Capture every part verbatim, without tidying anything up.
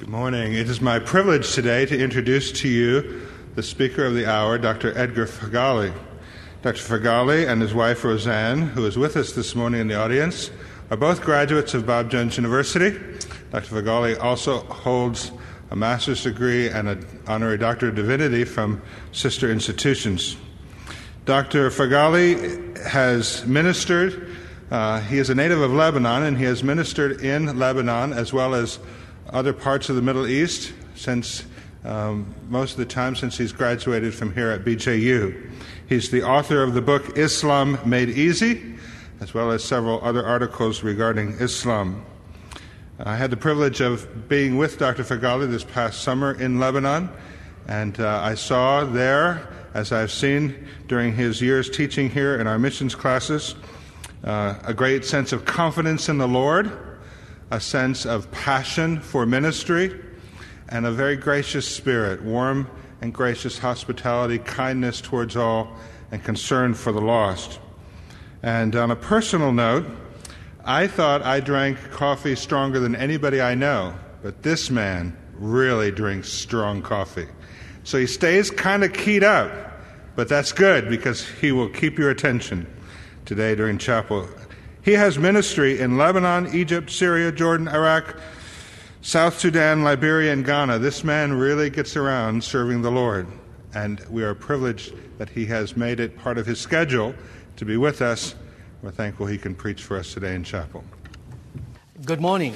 Morning. It is my privilege today to introduce to you the speaker of the hour, Doctor Edgar Fagali. Doctor Fagali and his wife Roseanne, who is with us this morning in the audience, are both graduates of Bob Jones University. Doctor Fagali also holds a master's degree and an honorary doctorate of divinity from sister institutions. Doctor Fagali has ministered, uh, he is a native of Lebanon, and he has ministered in Lebanon as well as other parts of the Middle East since um, most of the time since he's graduated from here at B J U. He's the author of the book Islam Made Easy, as well as several other articles regarding Islam. I had the privilege of being with Doctor Fagali this past summer in Lebanon, and uh, I saw there, as I've seen during his years teaching here in our missions classes, uh, a great sense of confidence in the Lord, a sense of passion for ministry, and a very gracious spirit, warm and gracious hospitality, kindness towards all, and concern for the lost. And on a personal note, I thought I drank coffee stronger than anybody I know, but this man really drinks strong coffee. So he stays kind of keyed up, but that's good because he will keep your attention today during chapel. He has ministry in Lebanon, Egypt, Syria, Jordan, Iraq, South Sudan, Liberia, and Ghana. This man really gets around serving the Lord, and we are privileged that he has made it part of his schedule to be with us. We're thankful he can preach for us today in chapel. Good morning.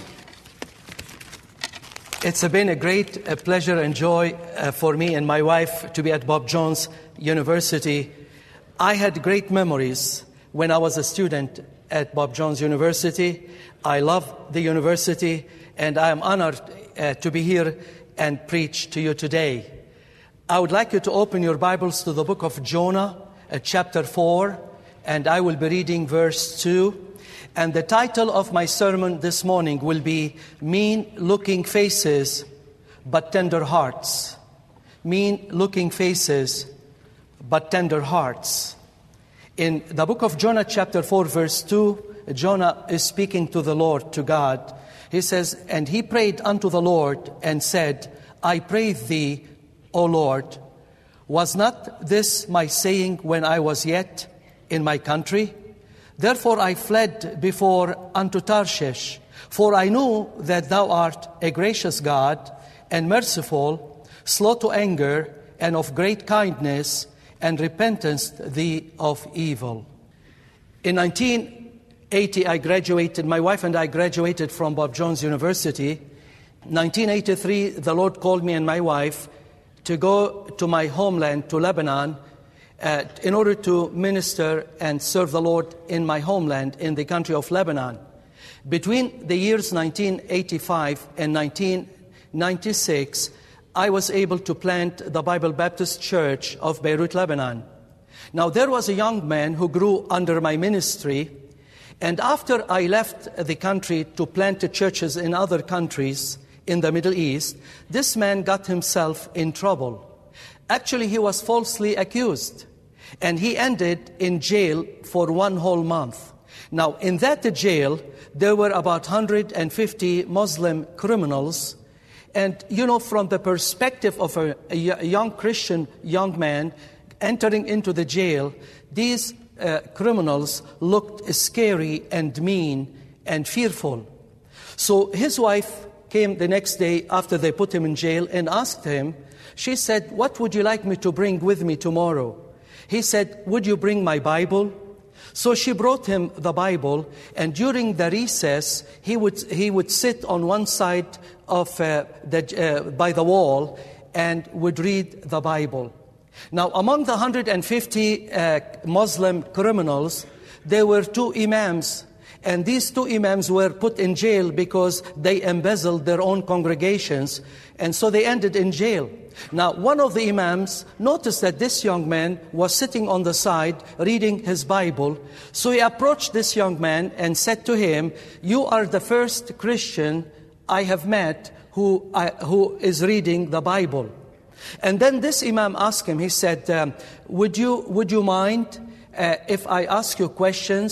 It's been a great uh, pleasure and joy uh, for me and my wife to be at Bob Jones University. I had great memories when I was a student at Bob Jones University. I love the university, and I am honored uh, to be here and preach to you today. I would like you to open your Bibles to the book of Jonah, uh, chapter four, and I will be reading verse two. And the title of my sermon this morning will be Mean-Looking Faces, but Tender Hearts. Mean-Looking Faces, but Tender Hearts. In the book of Jonah, chapter four, verse two, Jonah is speaking to the Lord, to God. He says, "And he prayed unto the Lord and said, I pray thee, O Lord, was not this my saying when I was yet in my country? Therefore I fled before unto Tarshish, for I knew that thou art a gracious God and merciful, slow to anger, and of great kindness, and repentance thee of evil." In nineteen eighty, I graduated, my wife and I graduated from Bob Jones University. nineteen eighty-three, the Lord called me and my wife to go to my homeland, to Lebanon, uh, in order to minister and serve the Lord in my homeland, in the country of Lebanon. Between the years nineteen eighty-five and nineteen ninety-six, I was able to plant the Bible Baptist Church of Beirut, Lebanon. Now, there was a young man who grew under my ministry, and after I left the country to plant churches in other countries in the Middle East, this man got himself in trouble. Actually, he was falsely accused, and he ended in jail for one whole month. Now, in that jail, there were about one hundred fifty Muslim criminals. And, you know, from the perspective of a, a young Christian young man entering into the jail, these uh, criminals looked scary and mean and fearful. So his wife came the next day after they put him in jail and asked him, she said, "What would you like me to bring with me tomorrow?" He said, "Would you bring my Bible?" So she brought him the Bible, and during the recess, he would he would sit on one side of uh, the uh, by the wall and would read the Bible. Now, among the one hundred fifty uh, Muslim criminals, there were two imams, and these two imams were put in jail because they embezzled their own congregations, and so they ended in jail. Now, one of the imams noticed that this young man was sitting on the side reading his Bible. So he approached this young man and said to him, "You are the first Christian I have met who, I, who is reading the Bible." And then this imam asked him, he said, um, would you would you mind uh, if I ask you questions?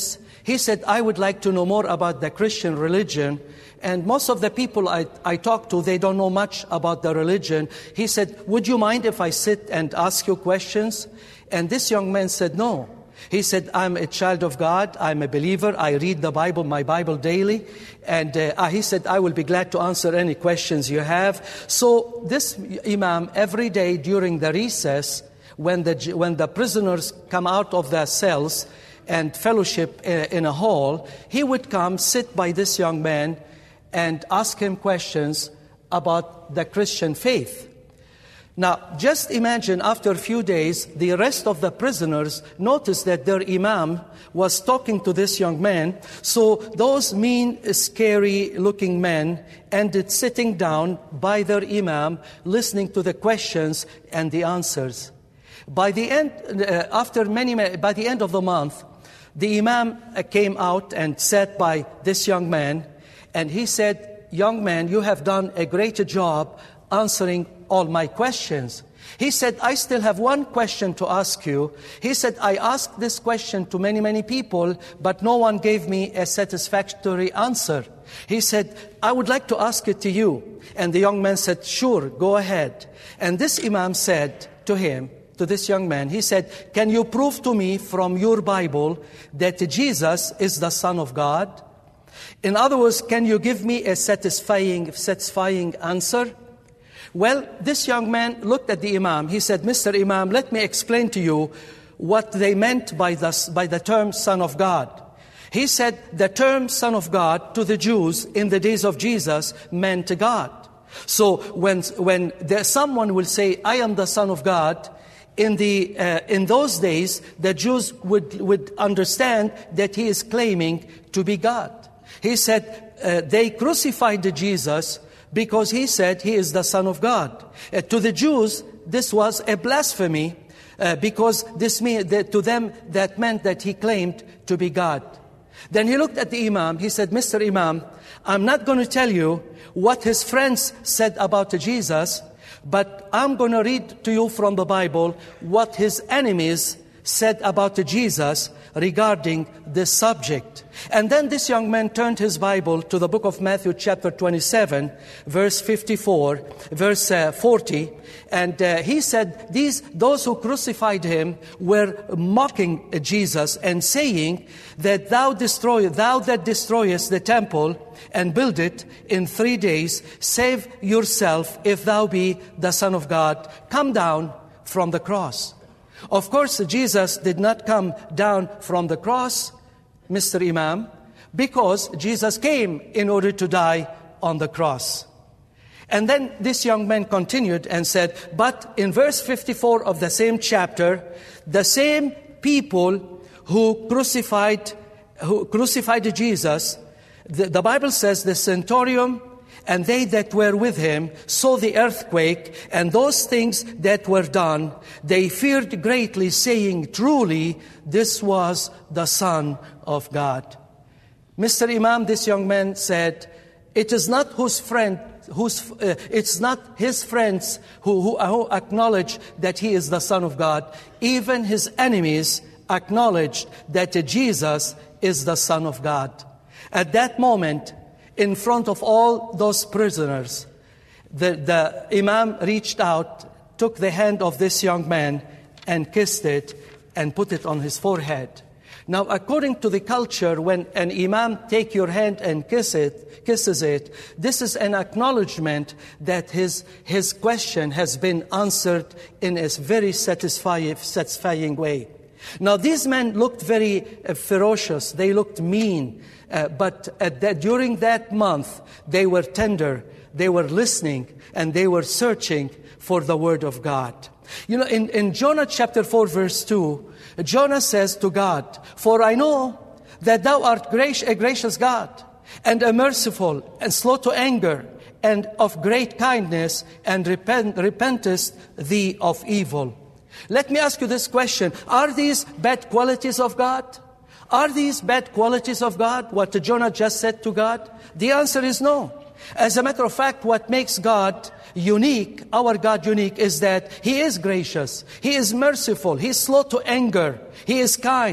He said, I would like to know more about the Christian religion. And most of the people I, I talk to, they don't know much about the religion. He said, would you mind if I sit and ask you questions? And this young man said, no. He said, I'm a child of God. I'm a believer. I read the Bible, my Bible daily. And uh, he said, I will be glad to answer any questions you have. So this imam, every day during the recess, when the, when the prisoners come out of their cells and fellowship in a hall, he would come, sit by this young man, and ask him questions about the Christian faith. Now, just imagine after a few days, the rest of the prisoners noticed that their imam was talking to this young man. So those mean, scary-looking men ended sitting down by their imam, listening to the questions and the answers. By the end, uh, after many, by the end of the month, the imam came out and sat by this young man, and he said, young man, you have done a great job answering all my questions. He said, I still have one question to ask you. He said, I asked this question to many, many people, but no one gave me a satisfactory answer. He said, I would like to ask it to you. And the young man said, sure, go ahead. And this imam said to him, to this young man, he said, can you prove to me from your Bible that Jesus is the Son of God? In other words, can you give me a satisfying, satisfying answer? Well, this young man looked at the imam. He said, Mister Imam, let me explain to you what they meant by the, by the term Son of God. He said the term Son of God to the Jews in the days of Jesus meant God. So when, when there, someone will say, I am the Son of God, in, the, uh, in those days, the Jews would, would understand that he is claiming to be God. He said uh, they crucified Jesus because he said he is the Son of God. Uh, to the Jews, this was a blasphemy uh, because this mean, that to them that meant that he claimed to be God. Then he looked at the imam. He said, Mister Imam, I'm not going to tell you what his friends said about Jesus, but I'm going to read to you from the Bible what his enemies said about Jesus regarding this subject. And then this young man turned his Bible to the book of Matthew chapter twenty-seven, verse fifty-four, verse uh, forty. And uh, he said, these, those who crucified him were mocking Jesus and saying that thou destroy, thou that destroyest the temple and build it in three days, save yourself if thou be the Son of God. Come down from the cross. Of course, Jesus did not come down from the cross, Mister Imam, because Jesus came in order to die on the cross. And then this young man continued and said, but in verse fifty-four of the same chapter, the same people who crucified, who crucified Jesus, the, the Bible says the centurion and they that were with him saw the earthquake and those things that were done. They feared greatly, saying, truly, this was the Son of God. Mister Imam, this young man said, it is not whose friend, whose, uh, it's not his friends who, who, who acknowledge that he is the Son of God. Even his enemies acknowledged that Jesus is the Son of God. At that moment, in front of all those prisoners, the, the Imam reached out, took the hand of this young man and kissed it and put it on his forehead. Now, according to the culture, when an Imam take your hand and kiss it, kisses it, this is an acknowledgement that his, his question has been answered in a very satisfying, satisfying way. Now, these men looked very uh, ferocious. They looked mean. Uh, but at that, during that month, they were tender, they were listening, and they were searching for the Word of God. You know, in, in Jonah chapter four, verse two, Jonah says to God, for I know that thou art gracious, a gracious God, and a merciful, and slow to anger, and of great kindness, and repent, repentest thee of evil. Let me ask you this question. Are these bad qualities of God? Are these bad qualities of God, what Jonah just said to God? The answer is no. As a matter of fact, what makes God unique, our God unique, is that He is gracious, He is merciful, He is slow to anger, He is kind,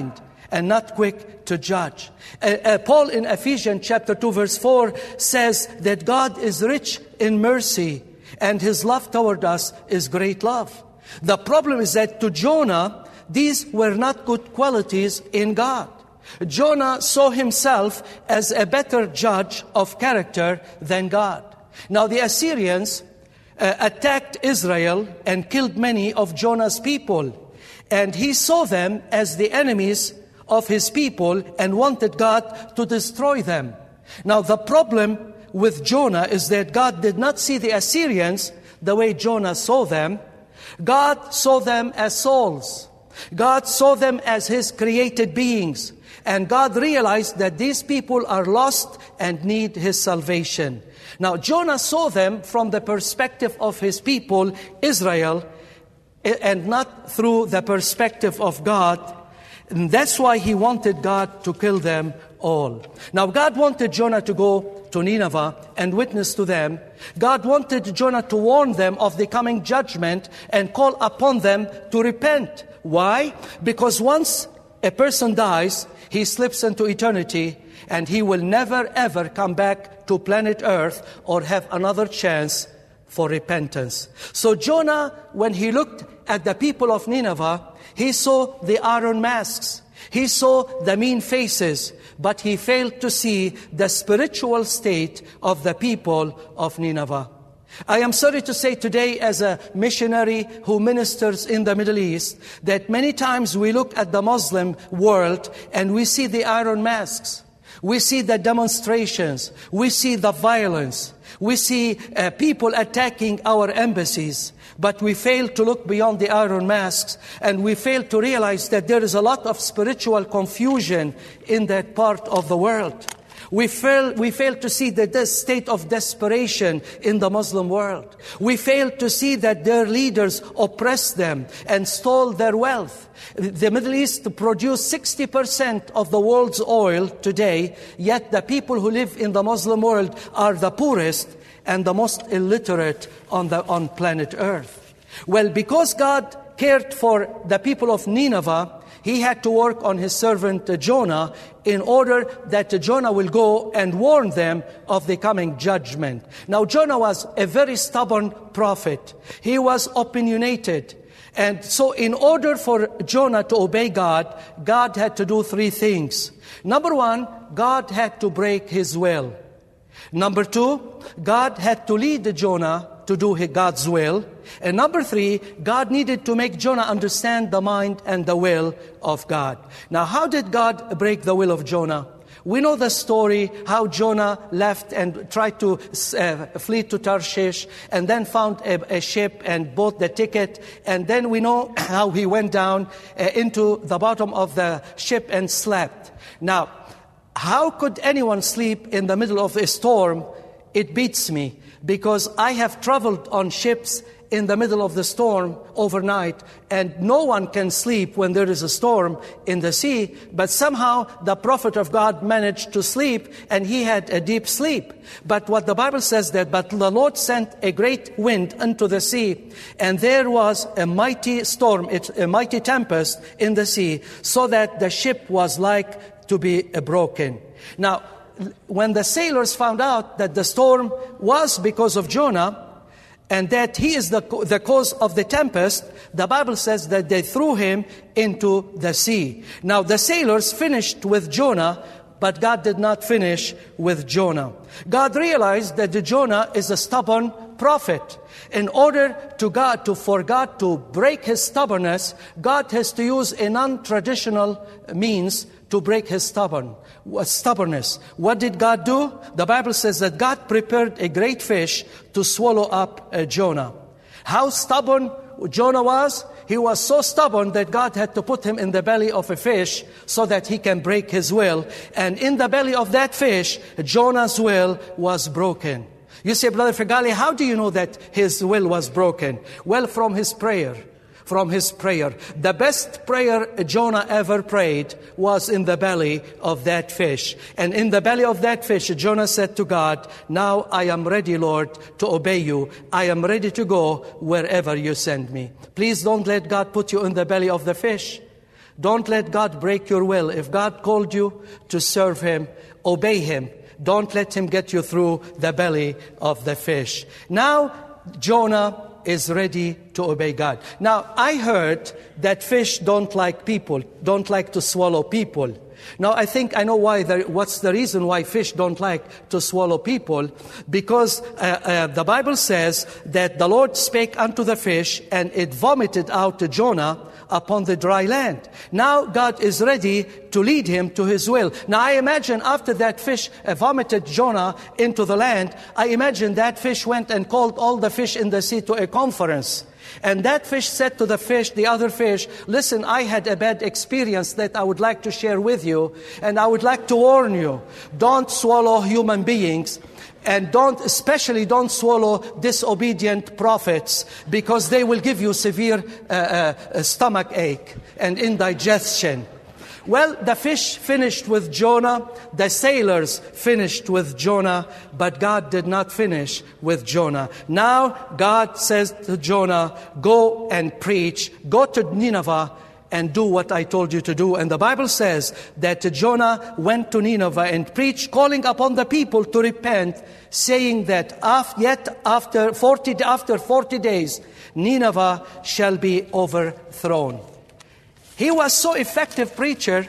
and not quick to judge. Uh, uh, Paul in Ephesians chapter two verse four says that God is rich in mercy and His love toward us is great love. The problem is that to Jonah, these were not good qualities in God. Jonah saw himself as a better judge of character than God. Now the Assyrians uh, attacked Israel and killed many of Jonah's people. And he saw them as the enemies of his people and wanted God to destroy them. Now the problem with Jonah is that God did not see the Assyrians the way Jonah saw them. God saw them as souls. God saw them as His created beings. And God realized that these people are lost and need His salvation. Now Jonah saw them from the perspective of his people, Israel, and not through the perspective of God. And that's why he wanted God to kill them all. Now God wanted Jonah to go to Nineveh and witness to them. God wanted Jonah to warn them of the coming judgment and call upon them to repent. Why? Because once a person dies, he slips into eternity and he will never ever come back to planet Earth or have another chance for repentance. So Jonah, when he looked at the people of Nineveh, he saw the iron masks. He saw the mean faces, but he failed to see the spiritual state of the people of Nineveh. I am sorry to say today, as a missionary who ministers in the Middle East, that many times we look at the Muslim world and we see the iron masks. We see the demonstrations. We see the violence. We see uh, people attacking our embassies. But we fail to look beyond the iron masks, and we fail to realize that there is a lot of spiritual confusion in that part of the world. We fail, we fail to see the des- state of desperation in the Muslim world. We fail to see that their leaders oppress them and stole their wealth. The Middle East produces sixty percent of the world's oil today, yet the people who live in the Muslim world are the poorest and the most illiterate on the on planet Earth. Well, because God cared for the people of Nineveh, He had to work on His servant Jonah in order that Jonah will go and warn them of the coming judgment. Now, Jonah was a very stubborn prophet. He was opinionated. And so in order for Jonah to obey God, God had to do three things. Number one, God had to break His will. Number two, God had to lead Jonah to do God's will. And number three, God needed to make Jonah understand the mind and the will of God. Now, how did God break the will of Jonah? We know the story, how Jonah left and tried to uh, flee to Tarshish, and then found a, a ship and bought the ticket. And then we know how he went down uh, into the bottom of the ship and slept. Now, how could anyone sleep in the middle of a storm? It beats me, because I have traveled on ships in the middle of the storm overnight, and no one can sleep when there is a storm in the sea, but somehow the prophet of God managed to sleep, and he had a deep sleep. But what the Bible says that, but the Lord sent a great wind into the sea, and there was a mighty storm, it's a mighty tempest in the sea, so that the ship was like to be broken. Now, when the sailors found out that the storm was because of Jonah, and that he is the, the cause of the tempest, the Bible says that they threw him into the sea. Now the sailors finished with Jonah, but God did not finish with Jonah. God realized that Jonah is a stubborn prophet. In order to God, to, for God to break his stubbornness, God has to use a non-traditional means to break his stubborn, stubbornness. What did God do? The Bible says that God prepared a great fish to swallow up uh, Jonah. How stubborn Jonah was? He was so stubborn that God had to put him in the belly of a fish so that he can break his will. And in the belly of that fish, Jonah's will was broken. You say, Brother Fagali, how do you know that his will was broken? Well, from his prayer. From his prayer. The best prayer Jonah ever prayed was in the belly of that fish. And in the belly of that fish, Jonah said to God, now I am ready, Lord, to obey you. I am ready to go wherever you send me. Please don't let God put you in the belly of the fish. Don't let God break your will. If God called you to serve Him, obey Him. Don't let Him get you through the belly of the fish. Now, Jonah is ready to obey God. Now, I heard that fish don't like people, don't like to swallow people. Now, I think I know why. The, what's the reason why fish don't like to swallow people? Because uh, uh, the Bible says that the Lord spake unto the fish, and it vomited out to Jonah upon the dry land. Now God is ready to lead him to His will. Now I imagine after that fish uh, vomited Jonah into the land, I imagine that fish went and called all the fish in the sea to a conference. And that fish said to the fish, the other fish, listen, I had a bad experience that I would like to share with you, and I would like to warn you. Don't swallow human beings, and don't, especially don't swallow disobedient prophets, because they will give you severe uh, uh, stomach ache and indigestion. Well, the fish finished with Jonah, the sailors finished with Jonah, but God did not finish with Jonah. Now God says to Jonah, go and preach, go to Nineveh and do what I told you to do. And the Bible says that Jonah went to Nineveh and preached, calling upon the people to repent, saying that after, yet after forty, after forty days, Nineveh shall be overthrown. He was so effective preacher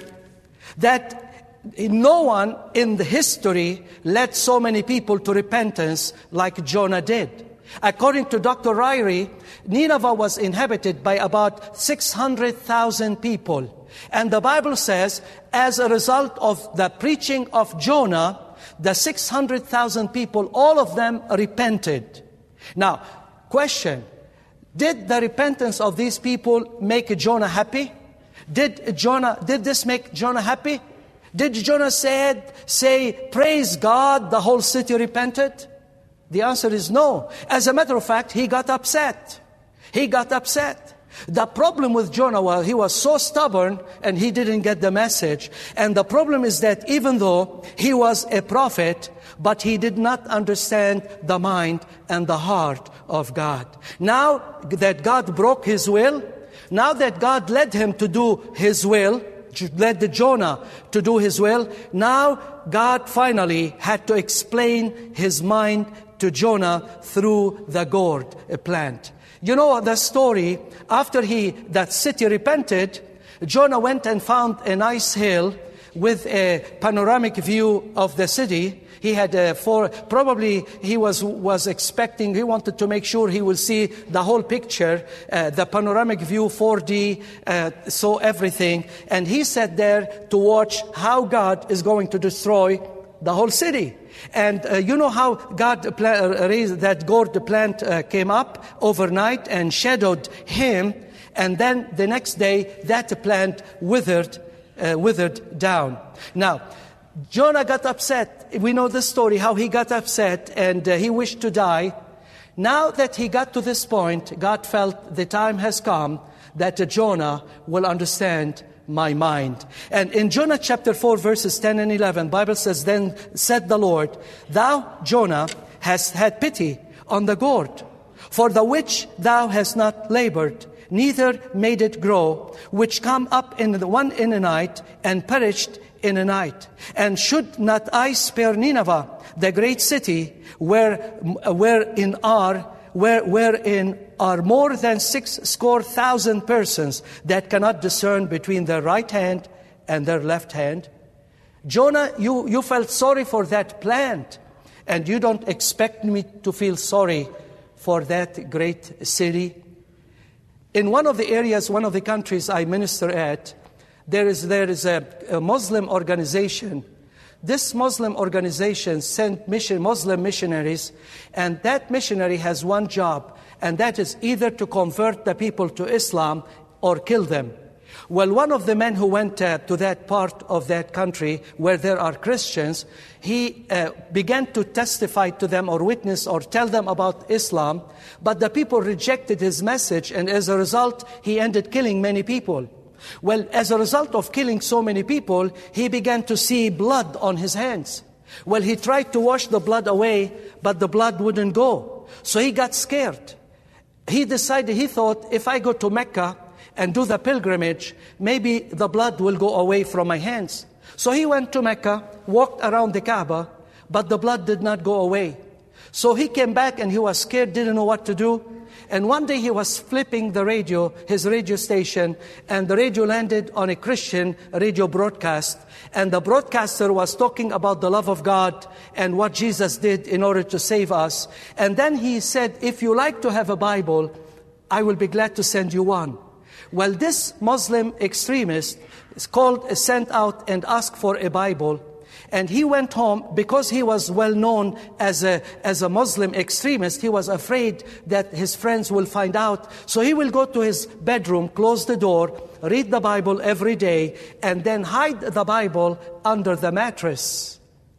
that no one in the history led so many people to repentance like Jonah did. According to Doctor Ryrie, Nineveh was inhabited by about six hundred thousand people. And the Bible says, as a result of the preaching of Jonah, the six hundred thousand people, all of them repented. Now, question, did the repentance of these people make Jonah happy? Did Jonah, did this make Jonah happy? Did Jonah said, say, praise God, the whole city repented? The answer is no. As a matter of fact, he got upset. He got upset. The problem with Jonah was he was so stubborn and he didn't get the message. And the problem is that even though he was a prophet, but he did not understand the mind and the heart of God. Now that God broke His will, now that God led him to do His will, led the Jonah to do His will, now God finally had to explain His mind to Jonah through the gourd plant. You know the story, after he that city repented, Jonah went and found a nice hill with a panoramic view of the city. He had a four, probably he was was expecting, he wanted to make sure he will see the whole picture, uh, the panoramic view, four D, uh, saw everything. And he sat there to watch how God is going to destroy the whole city. And uh, you know how God pla- raised that gourd plant uh, came up overnight and shadowed him, and then the next day that plant withered, uh, withered down. Now, Jonah got upset. We know the story, how he got upset and uh, he wished to die. Now that he got to this point, God felt the time has come that uh, Jonah will understand my mind. And in Jonah chapter four, verses ten and eleven, Bible says, then said the Lord, thou, Jonah, hast had pity on the gourd, for the which thou hast not labored, neither made it grow, which come up in the one in a night, and perished in a night. And should not I spare Nineveh, the great city, where wherein are where wherein are more than six score thousand persons that cannot discern between their right hand and their left hand? Jonah, you, you felt sorry for that plant, and you don't expect me to feel sorry for that great city? In one of the areas, one of the countries I minister at, there is there is a, a Muslim organization. This Muslim organization sent mission, Muslim missionaries, and that missionary has one job, and that is either to convert the people to Islam or kill them. Well, one of the men who went uh, to that part of that country where there are Christians, he uh, began to testify to them or witness or tell them about Islam, but the people rejected his message, and as a result, he ended killing many people. Well, as a result of killing so many people, he began to see blood on his hands. Well, he tried to wash the blood away, but the blood wouldn't go. So he got scared. He decided, he thought, if I go to Mecca and do the pilgrimage, maybe the blood will go away from my hands. So he went to Mecca, walked around the Kaaba, but the blood did not go away. So he came back and he was scared, didn't know what to do. And one day he was flipping the radio, his radio station, and the radio landed on a Christian radio broadcast. And the broadcaster was talking about the love of God and what Jesus did in order to save us. And then he said, if you like to have a Bible, I will be glad to send you one. Well, this Muslim extremist is called, sent out and asked for a Bible. And he went home because he was well known as a, as a Muslim extremist. He was afraid that his friends will find out. So he will go to his bedroom, close the door, read the Bible every day, and then hide the Bible under the mattress.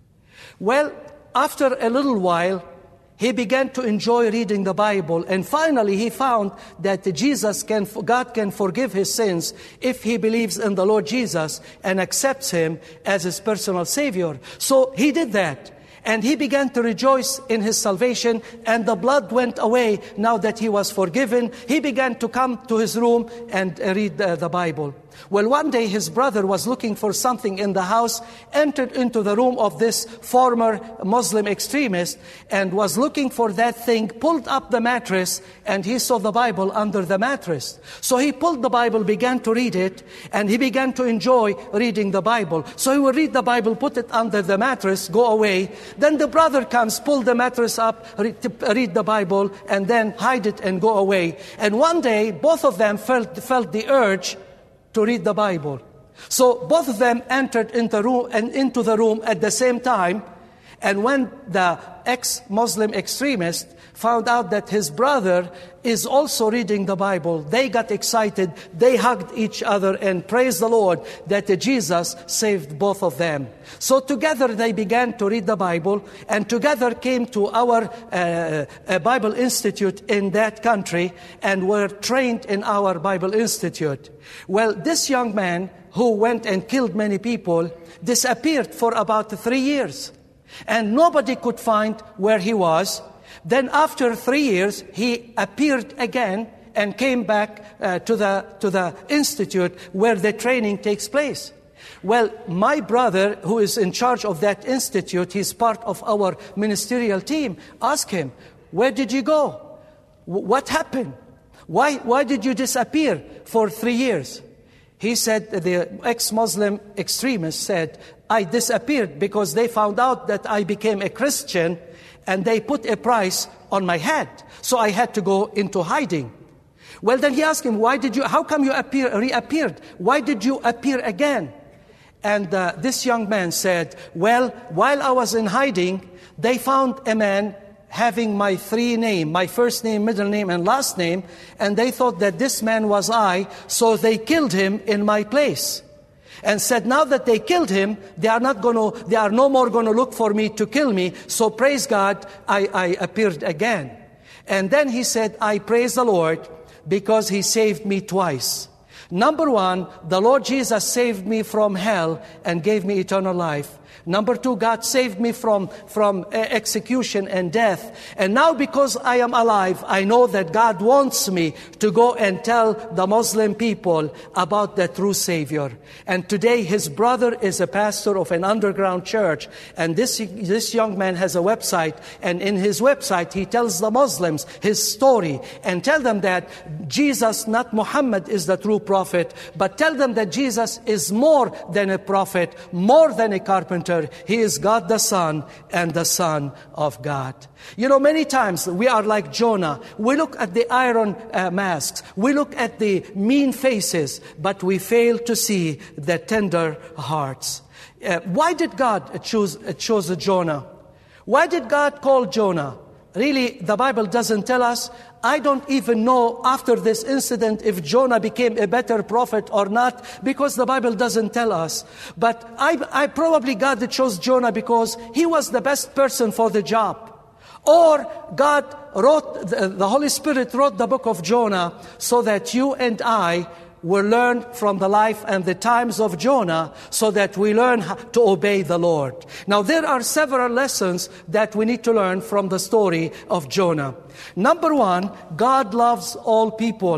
Well, after a little while, he began to enjoy reading the Bible, and finally he found that Jesus can, God can forgive his sins if he believes in the Lord Jesus and accepts him as his personal Savior. So he did that, and he began to rejoice in his salvation, and the blood went away now that he was forgiven. He began to come to his room and read the, the Bible. Well, one day his brother was looking for something in the house, entered into the room of this former Muslim extremist and was looking for that thing, pulled up the mattress, and he saw the Bible under the mattress. So he pulled the Bible, began to read it, and he began to enjoy reading the Bible. So he would read the Bible, put it under the mattress, go away. Then the brother comes, pull the mattress up, read the Bible, and then hide it and go away. And one day, both of them felt, felt the urge to read the Bible. So both of them entered into the room, and into the room at the same time. And when the ex-Muslim extremist found out that his brother is also reading the Bible, they got excited. They hugged each other and praised the Lord that Jesus saved both of them. So together they began to read the Bible, and together came to our uh, uh, Bible Institute in that country and were trained in our Bible Institute. Well, this young man who went and killed many people disappeared for about three years. And nobody could find where he was. Then after three years, he appeared again and came back uh, to the to the institute where the training takes place. Well, my brother, who is in charge of that institute, he's part of our ministerial team, asked him, where did you go? W- what happened? Why, why did you disappear for three years? He said, the ex-Muslim extremist said, I disappeared because they found out that I became a Christian and they put a price on my head. So I had to go into hiding. Well, then he asked him, why did you, how come you appear, reappeared? Why did you appear again? And uh, this young man said, well, while I was in hiding, they found a man having my three names, my first name, middle name, and last name, and they thought that this man was I, so they killed him in my place. And said, now that they killed him, they are not going to, they are no more going to look for me to kill me. So praise God, I, I appeared again. And then he said, I praise the Lord because he saved me twice. Number one, the Lord Jesus saved me from hell and gave me eternal life. Number two, God saved me from, from execution and death. And now because I am alive, I know that God wants me to go and tell the Muslim people about the true Savior. And today his brother is a pastor of an underground church. And this, this young man has a website. And in his website, he tells the Muslims his story and tell them that Jesus, not Muhammad, is the true prophet, but tell them that Jesus is more than a prophet, more than a carpenter. He is God the Son and the Son of God. You know, many times we are like Jonah. We look at the iron uh, masks. We look at the mean faces, but we fail to see the tender hearts. Uh, why did God choose, uh, choose Jonah? Why did God call Jonah? Really, the Bible doesn't tell us. I don't even know after this incident if Jonah became a better prophet or not, because the Bible doesn't tell us. But I, I probably God chose Jonah because he was the best person for the job. Or God wrote, the, the Holy Spirit wrote the book of Jonah so that you and I will learn from the life and the times of Jonah so that we learn to obey the Lord. Now, there are several lessons that we need to learn from the story of Jonah. Number one, God loves all people.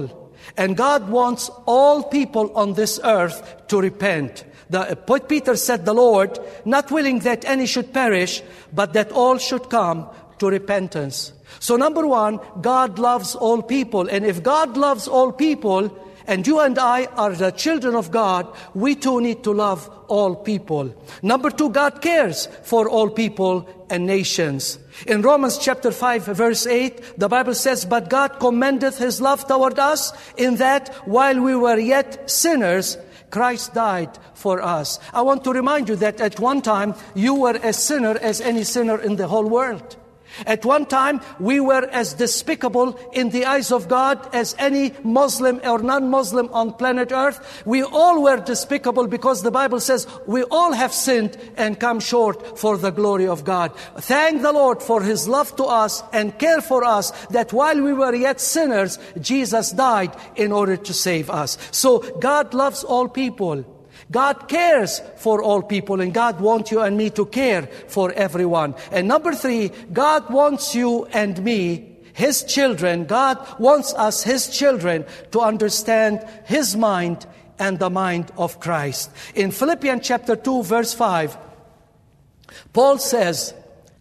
And God wants all people on this earth to repent. The, Peter said, the Lord, not willing that any should perish, but that all should come to repentance. So number one, God loves all people. And if God loves all people, and you and I are the children of God, we too need to love all people. Number two, God cares for all people and nations. In Romans chapter five, verse eight, the Bible says, but God commendeth His love toward us, in that while we were yet sinners, Christ died for us. I want to remind you that at one time, you were as sinner as any sinner in the whole world. At one time, we were as despicable in the eyes of God as any Muslim or non-Muslim on planet Earth. We all were despicable because the Bible says we all have sinned and come short for the glory of God. Thank the Lord for His love to us and care for us, that while we were yet sinners, Jesus died in order to save us. So God loves all people. God cares for all people, and God wants you and me to care for everyone. And number three, God wants you and me, His children, God wants us, His children, to understand His mind and the mind of Christ. In Philippians chapter two, verse five, Paul says,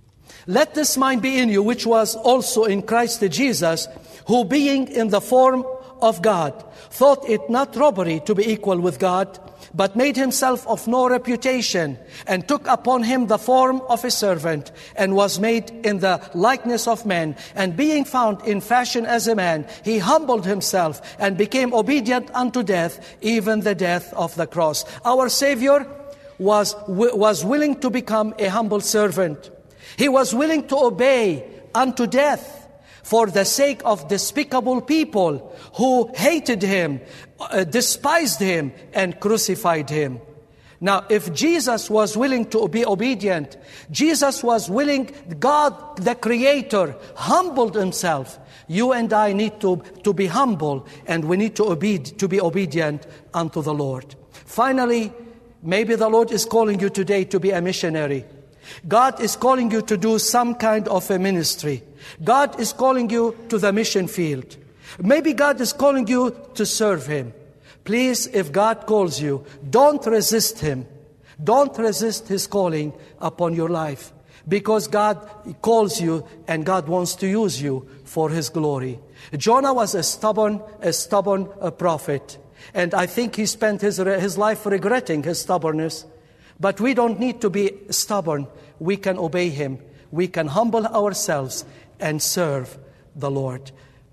let this mind be in you, which was also in Christ Jesus, who being in the form of God, thought it not robbery to be equal with God, but made Himself of no reputation, and took upon Him the form of a servant, and was made in the likeness of men. And being found in fashion as a man, He humbled Himself, and became obedient unto death, even the death of the cross. Our Savior was, was willing to become a humble servant. He was willing to obey unto death, for the sake of despicable people who hated Him, uh, despised Him, and crucified Him. Now, if Jesus was willing to be obedient, Jesus was willing, God, the Creator, humbled Himself. You and I need to, to be humble, and we need to, obede, to be obedient unto the Lord. Finally, maybe the Lord is calling you today to be a missionary. God is calling you to do some kind of a ministry. God is calling you to the mission field. Maybe God is calling you to serve Him. Please, if God calls you, don't resist Him. Don't resist His calling upon your life, because God calls you and God wants to use you for His glory. Jonah was a stubborn, a stubborn uh, prophet, and I think he spent his, his life regretting his stubbornness. But we don't need to be stubborn. We can obey Him. We can humble ourselves and serve the Lord.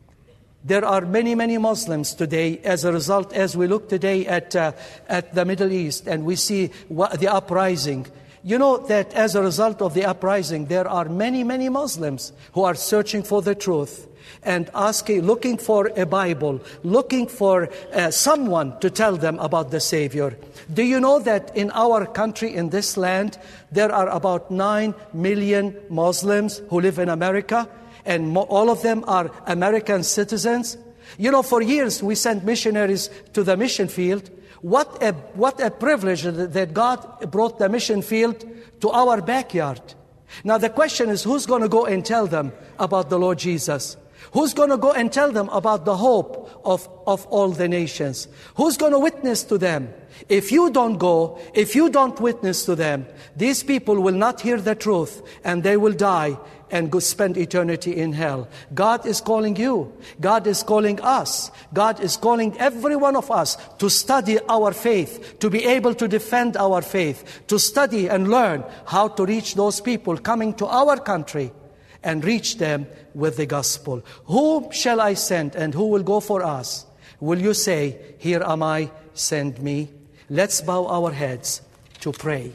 There are many, many Muslims today as a result, as we look today at, uh, at the Middle East and we see what, the uprising. You know that as a result of the uprising, there are many, many Muslims who are searching for the truth and asking, looking for a Bible, looking for uh, someone to tell them about the Savior. Do you know that in our country, in this land, there are about nine million Muslims who live in America, and mo- all of them are American citizens? You know, for years we sent missionaries to the mission field. What a, what a privilege that God brought the mission field to our backyard. Now the question is, who's going to go and tell them about the Lord Jesus? Who's going to go and tell them about the hope of, of all the nations? Who's going to witness to them? If you don't go, if you don't witness to them, these people will not hear the truth, and they will die and go spend eternity in hell. God is calling you. God is calling us. God is calling every one of us to study our faith, to be able to defend our faith, to study and learn how to reach those people coming to our country and reach them with the gospel. Whom shall I send, and who will go for us? Will you say, here am I, send me? Let's bow our heads to pray.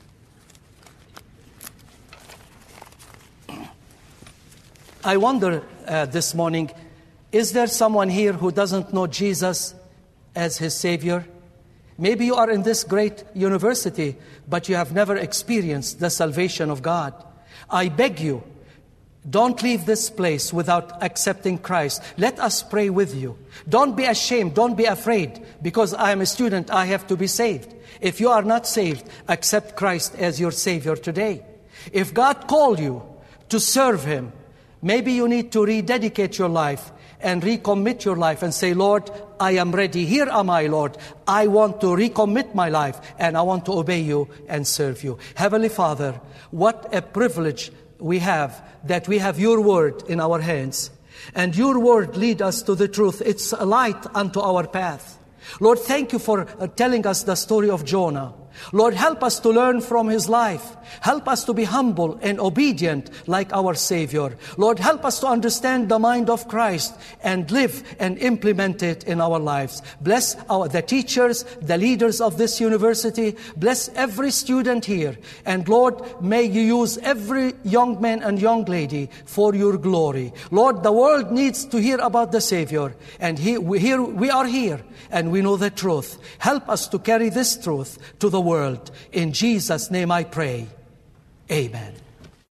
I wonder uh, this morning, is there someone here who doesn't know Jesus as his Savior? Maybe you are in this great university, but you have never experienced the salvation of God. I beg you, don't leave this place without accepting Christ. Let us pray with you. Don't be ashamed. Don't be afraid. Because I am a student, I have to be saved. If you are not saved, accept Christ as your Savior today. If God called you to serve Him, Maybe you need to rededicate your life and recommit your life and say, Lord, I am ready. Here am I, Lord. I want to recommit my life and I want to obey you and serve you. Heavenly Father, what a privilege we have that we have your word in our hands. And your word lead us to the truth. It's a light unto our path. Lord, thank you for uh, telling us the story of Jonah. Lord, help us to learn from his life. Help us to be humble and obedient like our Savior. Lord, help us to understand the mind of Christ and live and implement it in our lives. Bless our, the teachers, the leaders of this university. Bless every student here. And Lord, may you use every young man and young lady for your glory. Lord, the world needs to hear about the Savior. And he, we, here, we are here and we know the truth. Help us to carry this truth to the world. In Jesus' name I pray. Amen.